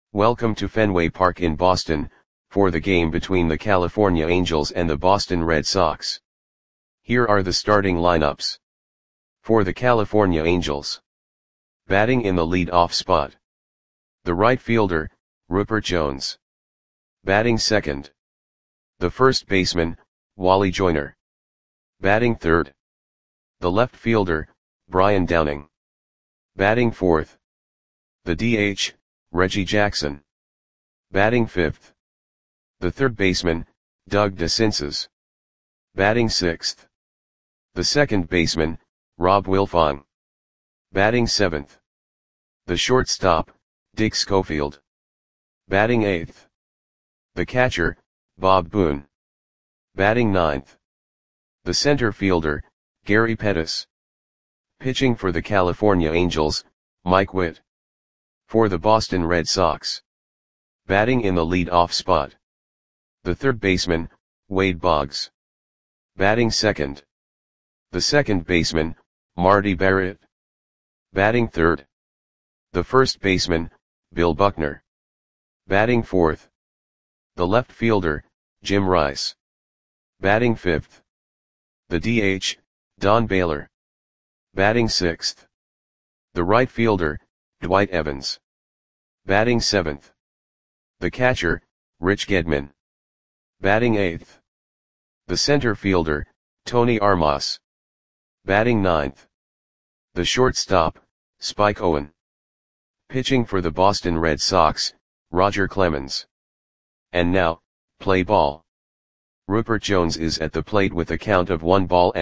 Welcome to Fenway Park in Boston, for the game between the California Angels and the Boston Red Sox. Here are the starting lineups. For the California Angels. Batting in the lead-off spot. The right fielder, Ruppert Jones. Batting second. The first baseman, Wally Joyner. Batting third. The left fielder, Brian Downing. Batting fourth. The DH, Reggie Jackson. Batting fifth. The third baseman, Doug DeCinces. Batting sixth. The second baseman, Rob Wilfong. Batting seventh. The shortstop, Dick Schofield. Batting eighth. The catcher, Bob Boone. Batting ninth. The center fielder, Gary Pettis. Pitching for the California Angels, Mike Witt. For the Boston Red Sox. Batting in the lead-off spot. The third baseman, Wade Boggs. Batting second. The second baseman, Marty Barrett. Batting third. The first baseman, Bill Buckner. Batting fourth. The left fielder, Jim Rice. Batting fifth. The DH, Don Baylor. Batting sixth. The right fielder, Dwight Evans. Batting seventh. The catcher, Rich Gedman. Batting eighth. The center fielder, Tony Armas. Batting ninth. The shortstop, Spike Owen. Pitching for the Boston Red Sox, Roger Clemens. And now, play ball. Ruppert Jones is at the plate with a count of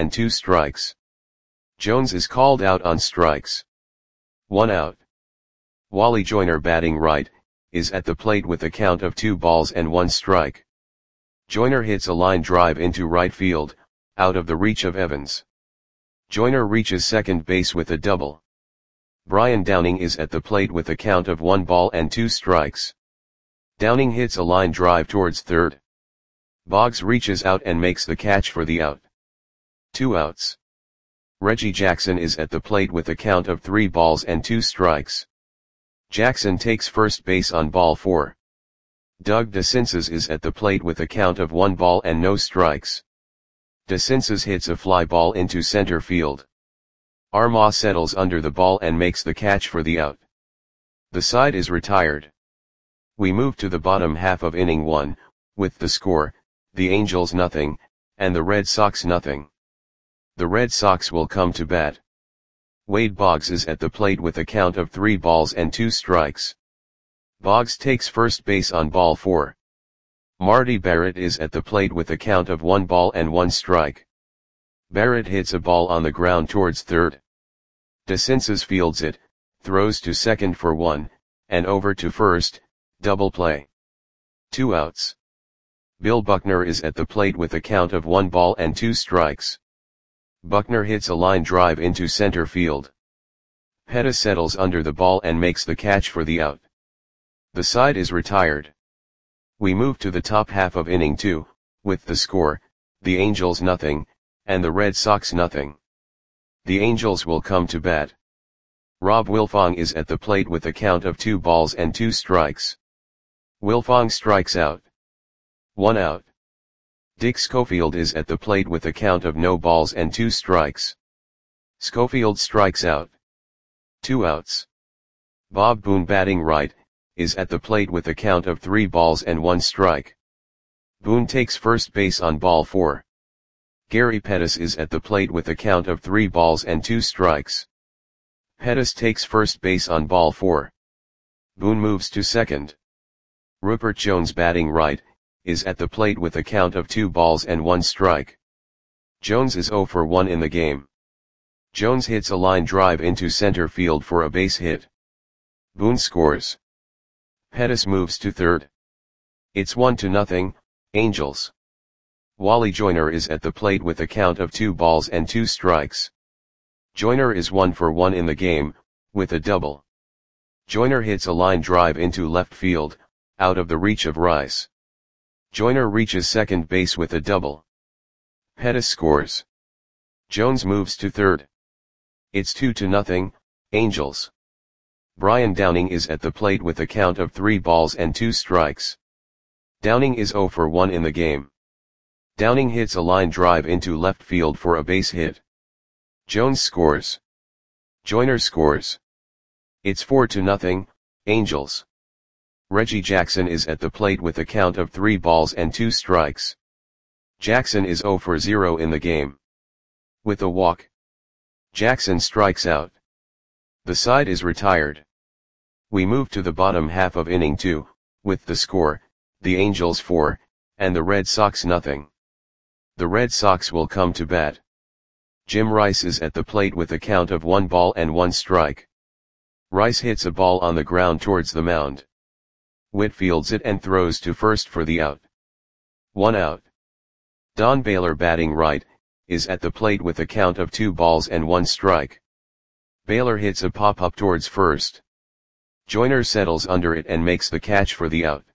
1-2 Jones is called out on strikes. 1 out. Wally Joyner batting right, is at the plate with a count of 2-1. Joyner hits a line drive into right field, out of the reach of Evans. Joyner reaches second base with a double. Brian Downing is at the plate with a count of 1-2. Downing hits a line drive towards third. Boggs reaches out and makes the catch for the out. 2 outs. Reggie Jackson is at the plate with a count of 3-2. Jackson takes first base on ball 4. Doug DeCinces is at the plate with a count of 1-0. DeCinces hits a fly ball into center field. Armas settles under the ball and makes the catch for the out. The side is retired. We move to the bottom half of inning 1, with the score, the Angels 0, and the Red Sox 0. The Red Sox will come to bat. Wade Boggs is at the plate with a count of 3-2. Boggs takes first base on ball 4. Marty Barrett is at the plate with a count of 1-1. Barrett hits a ball on the ground towards third. DeCinces fields it, throws to second for 1, and over to first, double play. 2 outs. Bill Buckner is at the plate with a count of 1-2. Buckner hits a line drive into center field. Pettis settles under the ball and makes the catch for the out. The side is retired. We move to the top half of inning 2, with the score, the Angels 0, and the Red Sox 0. The Angels will come to bat. Rob Wilfong is at the plate with a count of 2-2. Wilfong strikes out. 1 out. Dick Schofield is at the plate with a count of 0-2. Schofield strikes out. 2 outs. Bob Boone batting right, is at the plate with a count of 3-1. Boone takes first base on ball 4. Gary Pettis is at the plate with a count of 3-2. Pettis takes first base on ball 4. Boone moves to second. Ruppert Jones batting right, is at the plate with a count of 2-1. Jones is 0 for 1 in the game. Jones hits a line drive into center field for a base hit. Boone scores. Pettis moves to third. It's 1-0, Angels. Wally Joyner is at the plate with a count of 2-2. Joyner is 1 for 1 in the game, with a double. Joyner hits a line drive into left field, out of the reach of Rice. Joyner reaches second base with a double. Pettis scores. Jones moves to third. It's 2-0, Angels. Brian Downing is at the plate with a count of 3 balls and 2 strikes. Downing is 0 for 1 in the game. Downing hits a line drive into left field for a base hit. Jones scores. Joyner scores. It's 4-0, Angels. Reggie Jackson is at the plate with a count of 3 balls and 2 strikes. Jackson is 0 for 0 in the game. With a walk, Jackson strikes out. The side is retired. We move to the bottom half of inning 2, with the score, the Angels 4, and the Red Sox nothing. The Red Sox will come to bat. Jim Rice is at the plate with a count of 1 ball and 1 strike. Rice hits a ball on the ground towards the mound. Witt fields it and throws to first for the out. 1 out. Don Baylor, batting right, is at the plate with a count of 2 balls and 1 strike. Baylor hits a pop-up towards first. Joyner settles under it and makes the catch for the out.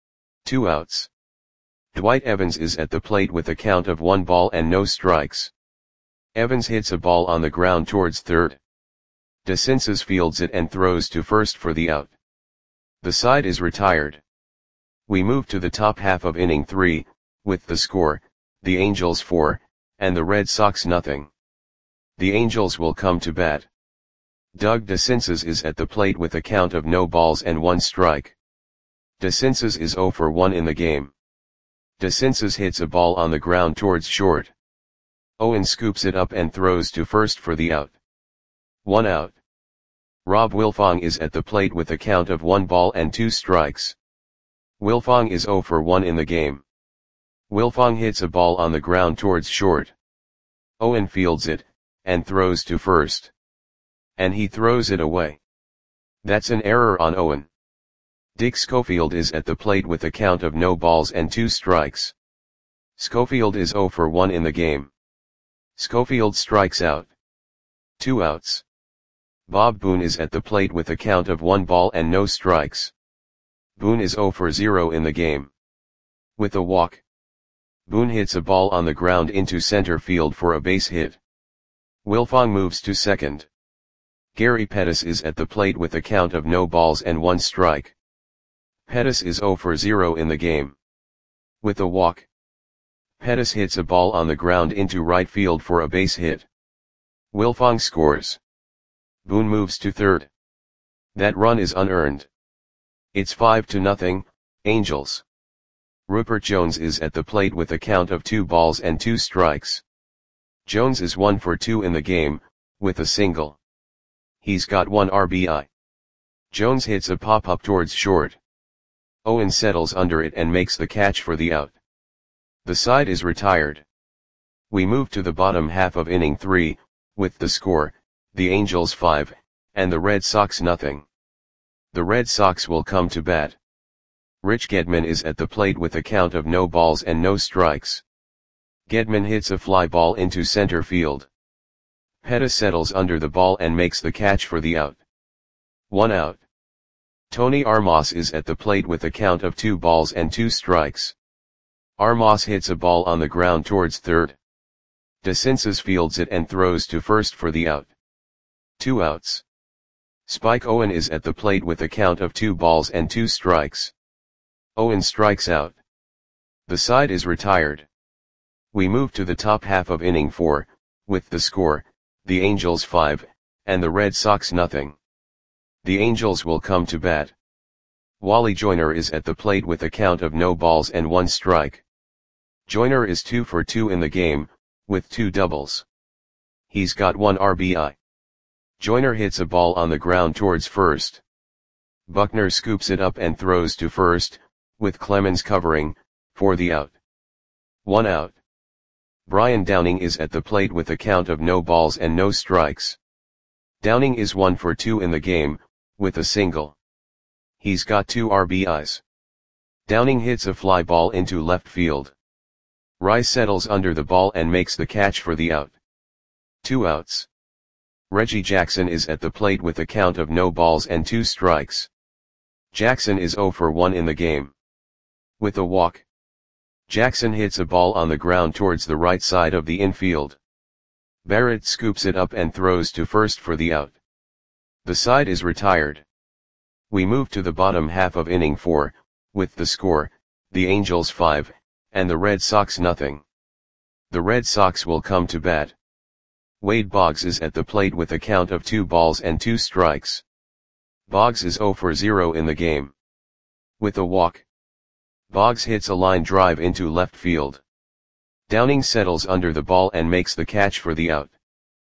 2 outs. Dwight Evans is at the plate with a count of 1 ball and no strikes. Evans hits a ball on the ground towards third. DeCinces fields it and throws to first for the out. The side is retired. We move to the top half of inning 3, with the score, the Angels 4, and the Red Sox nothing. The Angels will come to bat. Doug DeCinces is at the plate with a count of no balls and 1 strike. DeCinces is 0 for 1 in the game. DeCinces hits a ball on the ground towards short. Owen scoops it up and throws to first for the out. 1 out. Rob Wilfong is at the plate with a count of 1 ball and 2 strikes. Wilfong is 0 for 1 in the game. Wilfong hits a ball on the ground towards short. Owen fields it, and throws to first. And he throws it away. That's an error on Owen. Dick Schofield is at the plate with a count of no balls and 2 strikes. Schofield is 0 for 1 in the game. Schofield strikes out. 2 outs. Bob Boone is at the plate with a count of 1 ball and no strikes. Boone is 0 for 0 in the game. With a walk, Boone hits a ball on the ground into center field for a base hit. Wilfong moves to second. Gary Pettis is at the plate with a count of no balls and 1 strike. Pettis is 0 for 0 in the game. With a walk, Pettis hits a ball on the ground into right field for a base hit. Wilfong scores. Boone moves to third. That run is unearned. It's 5-0, Angels. Rupert Jones is at the plate with a count of 2 balls and 2 strikes. Jones is 1 for 2 in the game, with a single. He's got 1 RBI. Jones hits a pop-up towards short. Owen settles under it and makes the catch for the out. The side is retired. We move to the bottom half of inning 3, with the score, the Angels 5, and the Red Sox nothing. The Red Sox will come to bat. Rich Gedman is at the plate with a count of no balls and no strikes. Gedman hits a fly ball into center field. Pettis settles under the ball and makes the catch for the out. 1 out. Tony Armas is at the plate with a count of 2 balls and 2 strikes. Armas hits a ball on the ground towards third. DeCinces fields it and throws to first for the out. 2 outs. Spike Owen is at the plate with a count of 2 balls and 2 strikes. Owen strikes out. The side is retired. We move to the top half of inning 4, with the score, the Angels 5, and the Red Sox nothing. The Angels will come to bat. Wally Joyner is at the plate with a count of no balls and 1 strike. Joyner is 2 for 2 in the game, with 2 doubles. He's got 1 RBI. Joyner hits a ball on the ground towards first. Buckner scoops it up and throws to first, with Clemens covering, for the out. 1 out. Brian Downing is at the plate with a count of no balls and no strikes. Downing is 1 for 2 in the game, with a single. He's got 2 RBIs. Downing hits a fly ball into left field. Rice settles under the ball and makes the catch for the out. 2 outs. Reggie Jackson is at the plate with a count of no balls and 2 strikes. Jackson is 0 for 1 in the game. With a walk, Jackson hits a ball on the ground towards the right side of the infield. Barrett scoops it up and throws to first for the out. The side is retired. We move to the bottom half of inning 4, with the score, the Angels 5, and the Red Sox nothing. The Red Sox will come to bat. Wade Boggs is at the plate with a count of 2 balls and 2 strikes. Boggs is 0 for 0 in the game. With a walk, Boggs hits a line drive into left field. Downing settles under the ball and makes the catch for the out.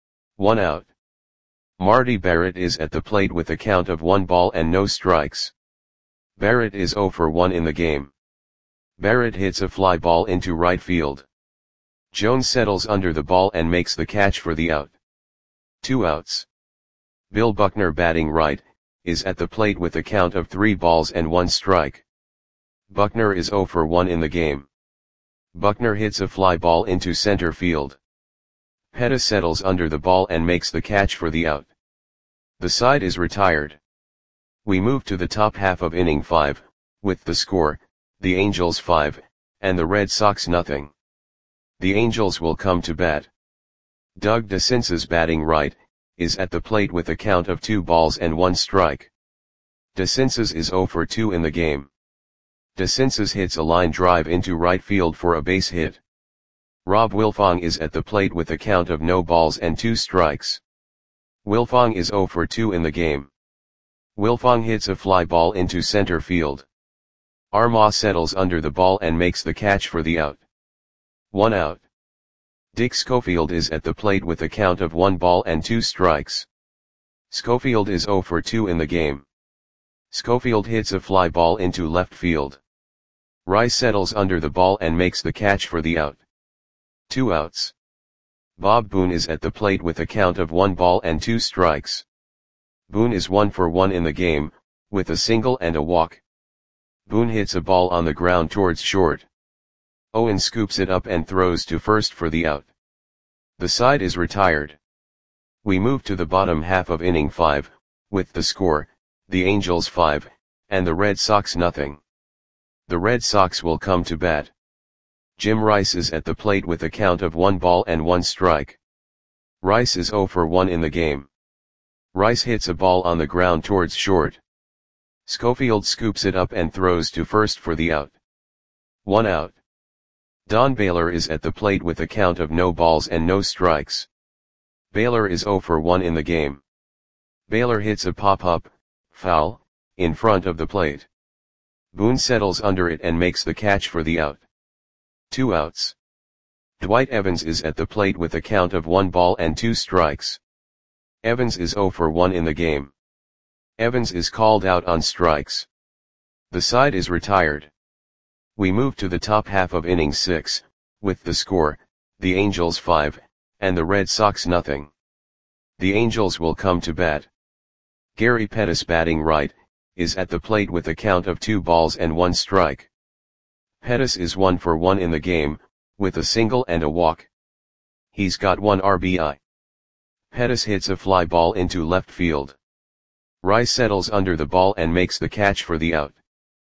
1 out. Marty Barrett is at the plate with a count of 1 ball and no strikes. Barrett is 0 for 1 in the game. Barrett hits a fly ball into right field. Jones settles under the ball and makes the catch for the out. 2 outs. Bill Buckner, batting right, is at the plate with a count of 3 balls and 1 strike. Buckner is 0 for 1 in the game. Buckner hits a fly ball into center field. Pettis settles under the ball and makes the catch for the out. The side is retired. We move to the top half of inning 5, with the score, the Angels 5, and the Red Sox nothing. The Angels will come to bat. Doug DeCinces, batting right, is at the plate with a count of 2 balls and 1 strike. DeCinces is 0 for 2 in the game. DeCinces hits a line drive into right field for a base hit. Rob Wilfong is at the plate with a count of no balls and 2 strikes. Wilfong is 0 for 2 in the game. Wilfong hits a fly ball into center field. Armah settles under the ball and makes the catch for the out. 1 out. Dick Schofield is at the plate with a count of 1 ball and 2 strikes. Schofield is 0 for 2 in the game. Schofield hits a fly ball into left field. Rice settles under the ball and makes the catch for the out. 2 outs. Bob Boone is at the plate with a count of 1 ball and 2 strikes. Boone is 1 for 1 in the game, with a single and a walk. Boone hits a ball on the ground towards short. Owen scoops it up and throws to first for the out. The side is retired. We move to the bottom half of inning 5, with the score, the Angels 5, and the Red Sox nothing. The Red Sox will come to bat. Jim Rice is at the plate with a count of 1 ball and 1 strike. Rice is 0 for 1 in the game. Rice hits a ball on the ground towards short. Schofield scoops it up and throws to first for the out. 1 out. Don Baylor is at the plate with a count of no balls and no strikes. Baylor is 0 for 1 in the game. Baylor hits a pop-up, foul, in front of the plate. Boone settles under it and makes the catch for the out. 2 outs. Dwight Evans is at the plate with a count of 1 ball and 2 strikes. Evans is 0 for 1 in the game. Evans is called out on strikes. The side is retired. We move to the top half of inning 6, with the score, the Angels 5, and the Red Sox nothing. The Angels will come to bat. Gary Pettis, batting right, is at the plate with a count of 2 balls and 1 strike. Pettis is 1 for 1 in the game, with a single and a walk. He's got 1 RBI. Pettis hits a fly ball into left field. Rice settles under the ball and makes the catch for the out.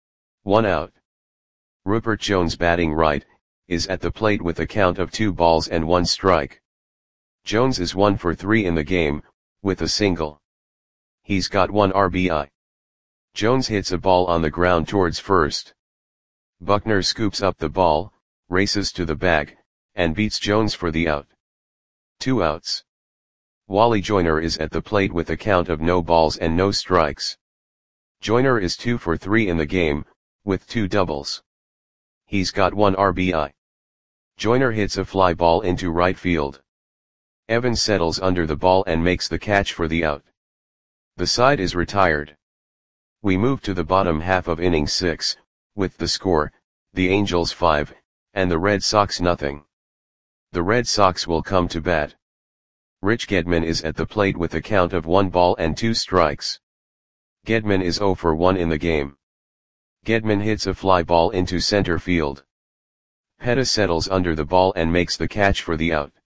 1 out. Rupert Jones, batting right, is at the plate with a count of 2 balls and 1 strike. Jones is 1 for 3 in the game, with a single. He's got 1 RBI. Jones hits a ball on the ground towards first. Buckner scoops up the ball, races to the bag, and beats Jones for the out. 2 outs. Wally Joyner is at the plate with a count of no balls and no strikes. Joyner is 2 for 3 in the game, with 2 doubles. He's got 1 RBI. Joyner hits a fly ball into right field. Evans settles under the ball and makes the catch for the out. The side is retired. We move to the bottom half of inning 6, with the score, the Angels 5, and the Red Sox nothing. The Red Sox will come to bat. Rich Gedman is at the plate with a count of 1 ball and 2 strikes. Gedman is 0 for 1 in the game. Gedman hits a fly ball into center field. Pettis settles under the ball and makes the catch for the out.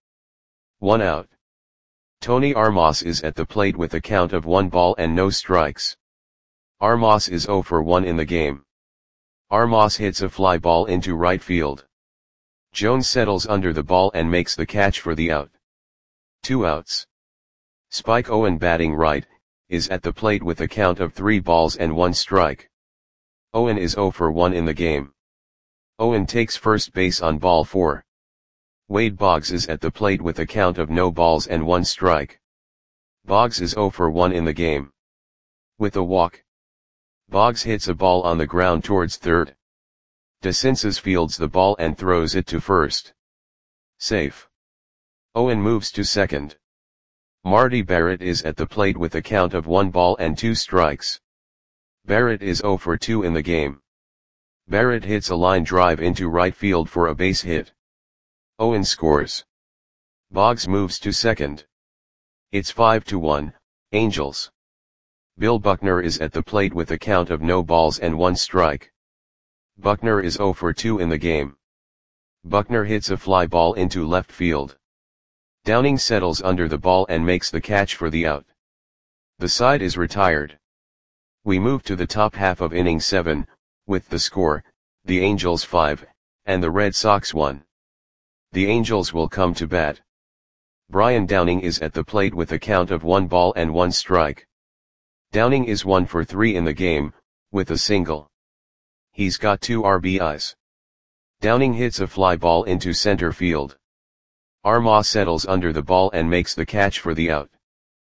1 out. Tony Armas is at the plate with a count of 1 ball and no strikes. Armas is 0 for 1 in the game. Armas hits a fly ball into right field. Jones settles under the ball and makes the catch for the out. 2 outs. Spike Owen, batting right, is at the plate with a count of 3 balls and 1 strike. Owen is 0 for 1 in the game. Owen takes first base on ball 4. Wade Boggs is at the plate with a count of no balls and 1 strike. Boggs is 0 for 1 in the game. With a walk, Boggs hits a ball on the ground towards third. DeCinces fields the ball and throws it to first. Safe. Owen moves to second. Marty Barrett is at the plate with a count of 1 ball and 2 strikes. Barrett is 0 for 2 in the game. Barrett hits a line drive into right field for a base hit. Owen scores. Boggs moves to second. It's 5-1, Angels. Bill Buckner is at the plate with a count of no balls and 1 strike. Buckner is 0 for 2 in the game. Buckner hits a fly ball into left field. Downing settles under the ball and makes the catch for the out. The side is retired. We move to the top half of inning 7, with the score, the Angels 5, and the Red Sox 1. The Angels will come to bat. Brian Downing is at the plate with a count of 1 ball and 1 strike. Downing is 1 for 3 in the game, with a single. He's got 2 RBIs. Downing hits a fly ball into center field. Armah settles under the ball and makes the catch for the out.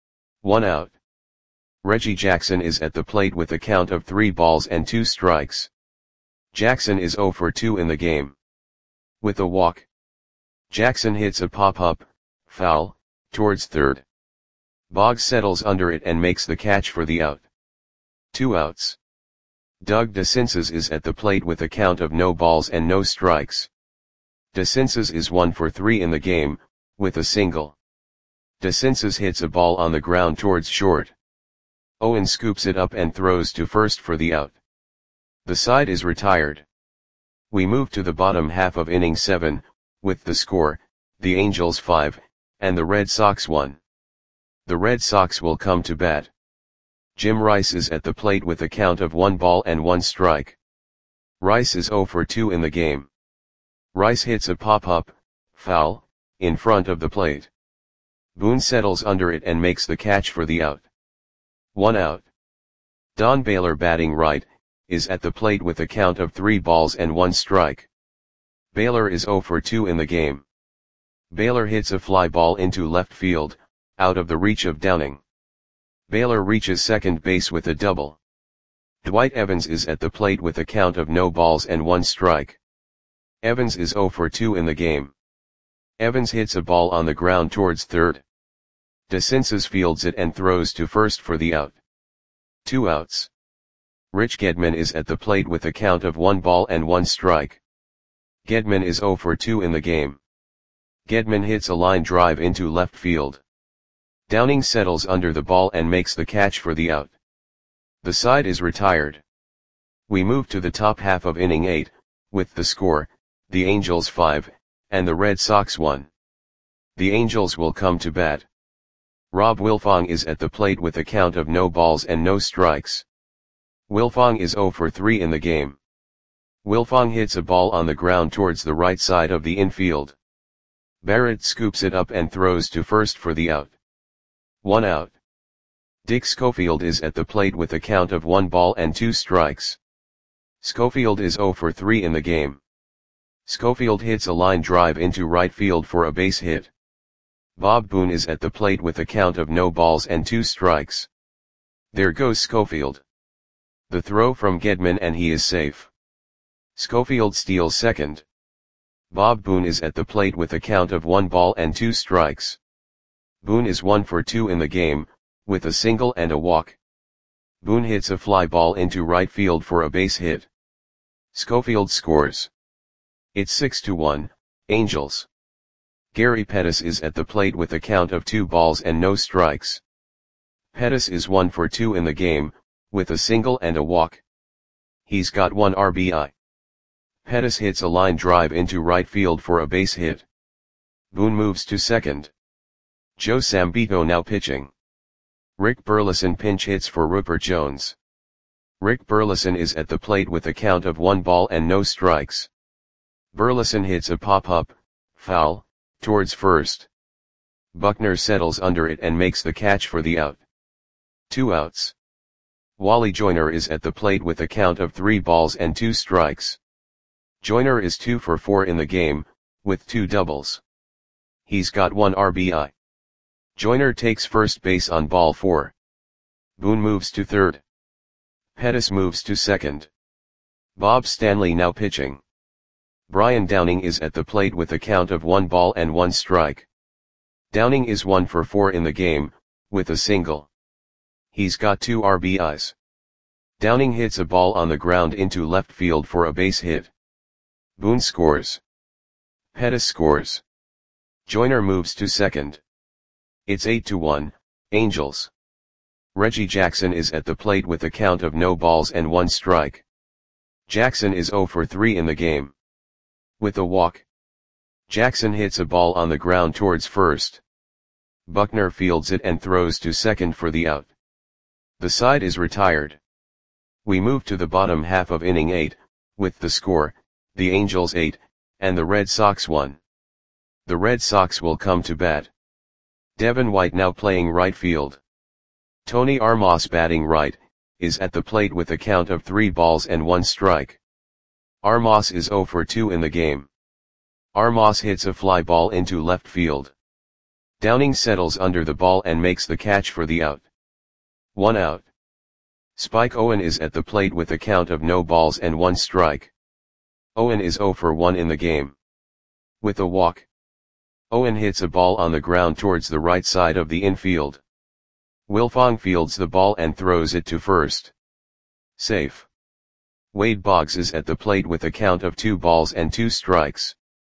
1 out. Reggie Jackson is at the plate with a count of 3 balls and 2 strikes. Jackson is 0 for 2 in the game. With a walk, Jackson hits a pop-up, foul, towards third. Boggs settles under it and makes the catch for the out. 2 outs. Doug DeCinces is at the plate with a count of no balls and no strikes. DeCinces is 1 for 3 in the game, with a single. DeCinces hits a ball on the ground towards short. Owen scoops it up and throws to first for the out. The side is retired. We move to the bottom half of inning 7, with the score, the Angels 5, and the Red Sox 1. The Red Sox will come to bat. Jim Rice is at the plate with a count of 1 ball and 1 strike. Rice is 0 for 2 in the game. Rice hits a pop-up, foul, in front of the plate. Boone settles under it and makes the catch for the out. 1 out. Don Baylor, batting right, is at the plate with a count of 3 balls and 1 strike. Baylor is 0 for 2 in the game. Baylor hits a fly ball into left field, out of the reach of Downing. Baylor reaches second base with a double. Dwight Evans is at the plate with a count of no balls and 1 strike. Evans is 0 for 2 in the game. Evans hits a ball on the ground towards third. DeCinces fields it and throws to first for the out. 2 outs. Rich Gedman is at the plate with a count of 1 ball and 1 strike. Gedman is 0 for 2 in the game. Gedman hits a line drive into left field. Downing settles under the ball and makes the catch for the out. The side is retired. We move to the top half of inning 8, with the score, the Angels 5, and the Red Sox 1. The Angels will come to bat. Rob Wilfong is at the plate with a count of no balls and no strikes. Wilfong is 0 for 3 in the game. Wilfong hits a ball on the ground towards the right side of the infield. Barrett scoops it up and throws to first for the out. 1 out. Dick Schofield is at the plate with a count of 1 ball and 2 strikes. Schofield is 0 for 3 in the game. Schofield hits a line drive into right field for a base hit. Bob Boone is at the plate with a count of no balls and 2 strikes. There goes Schofield. The throw from Gedman and he is safe. Schofield steals second. Bob Boone is at the plate with a count of 1 ball and 2 strikes. Boone is 1 for 2 in the game, with a single and a walk. Boone hits a fly ball into right field for a base hit. Schofield scores. It's 6-1, Angels. Gary Pettis is at the plate with a count of 2 balls and no strikes. Pettis is 1 for 2 in the game, with a single and a walk. He's got 1 RBI. Pettis hits a line drive into right field for a base hit. Boone moves to second. Joe Sambito now pitching. Rick Burleson pinch hits for Rupert Jones. Rick Burleson is at the plate with a count of 1 ball and no strikes. Burleson hits a pop-up, foul, towards first. Buckner settles under it and makes the catch for the out. 2 outs. Wally Joyner is at the plate with a count of 3 balls and 2 strikes. Joyner is 2 for 4 in the game, with 2 doubles. He's got 1 RBI. Joyner takes first base on ball 4. Boone moves to third. Pettis moves to second. Bob Stanley now pitching. Brian Downing is at the plate with a count of 1 ball and 1 strike. Downing is 1 for 4 in the game, with a single. He's got 2 RBIs. Downing hits a ball on the ground into left field for a base hit. Boone scores. Pettis scores. Joyner moves to second. It's 8-1, Angels. Reggie Jackson is at the plate with a count of no balls and 1 strike. Jackson is 0 for 3 in the game. With a walk. Jackson hits a ball on the ground towards first. Buckner fields it and throws to second for the out. The side is retired. We move to the bottom half of inning 8, with the score, the Angels 8, and the Red Sox 1. The Red Sox will come to bat. Devin White now playing right field. Tony Armas batting right, is at the plate with a count of 3 balls and 1 strike. Armas is 0 for 2 in the game. Armas hits a fly ball into left field. Downing settles under the ball and makes the catch for the out. 1 out. Spike Owen is at the plate with a count of no balls and 1 strike. Owen is 0 for 1 in the game. With a walk. Owen hits a ball on the ground towards the right side of the infield. Wilfong fields the ball and throws it to first. Safe. Wade Boggs is at the plate with a count of 2 balls and 2 strikes.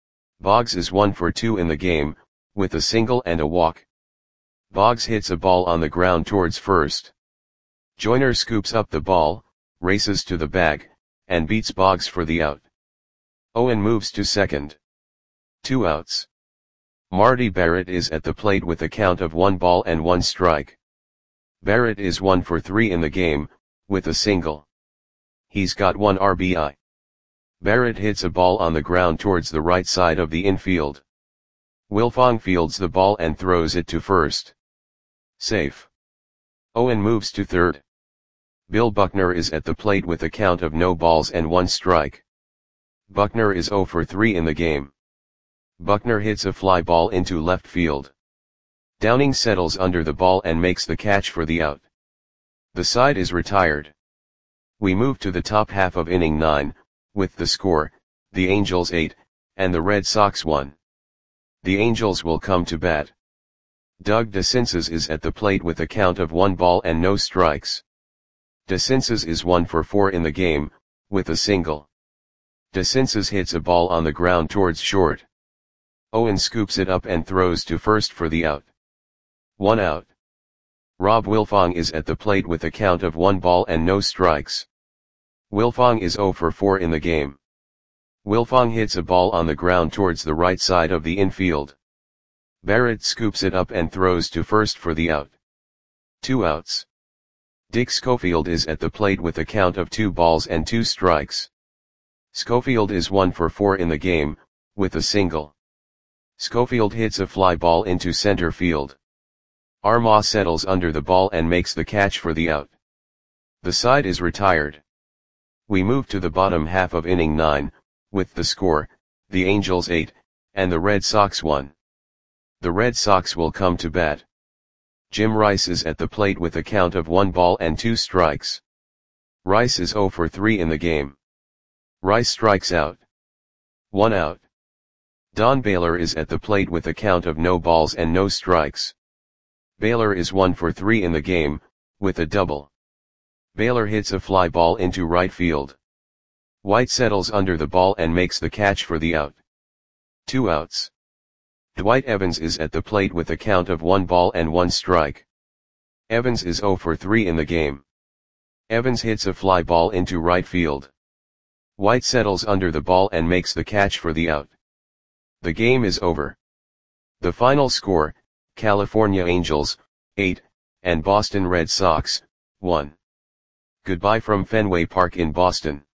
Boggs is 1 for 2 in the game, with a single and a walk. Boggs hits a ball on the ground towards first. Joyner scoops up the ball, races to the bag, and beats Boggs for the out. Owen moves to second. 2 outs. Marty Barrett is at the plate with a count of 1 ball and 1 strike. Barrett is 1 for 3 in the game, with a single. He's got 1 RBI. Barrett hits a ball on the ground towards the right side of the infield. Wilfong fields the ball and throws it to first. Safe. Owen moves to third. Bill Buckner is at the plate with a count of no balls and 1 strike. Buckner is 0 for 3 in the game. Buckner hits a fly ball into left field. Downing settles under the ball and makes the catch for the out. The side is retired. We move to the top half of inning 9, with the score, the Angels 8, and the Red Sox 1. The Angels will come to bat. Doug DeCinces is at the plate with a count of 1 ball and no strikes. DeCinces is 1 for 4 in the game, with a single. DeCinces hits a ball on the ground towards short. Owen scoops it up and throws to first for the out. 1 out. Rob Wilfong is at the plate with a count of 1 ball and no strikes. Wilfong is 0 for 4 in the game. Wilfong hits a ball on the ground towards the right side of the infield. Barrett scoops it up and throws to first for the out. 2 outs. Dick Schofield is at the plate with a count of 2 balls and 2 strikes. Schofield is 1 for 4 in the game, with a single. Schofield hits a fly ball into center field. Armas settles under the ball and makes the catch for the out. The side is retired. We move to the bottom half of inning 9, with the score, the Angels 8, and the Red Sox 1. The Red Sox will come to bat. Jim Rice is at the plate with a count of 1 ball and 2 strikes. Rice is 0 for 3 in the game. Rice strikes out. 1 out. Don Baylor is at the plate with a count of no balls and no strikes. Baylor is 1 for 3 in the game, with a double. Baylor hits a fly ball into right field. White settles under the ball and makes the catch for the out. 2 outs. Dwight Evans is at the plate with a count of 1 ball and 1 strike. Evans is 0 for 3 in the game. Evans hits a fly ball into right field. White settles under the ball and makes the catch for the out. The game is over. The final score, California Angels, 8, and Boston Red Sox, 1. Goodbye from Fenway Park in Boston.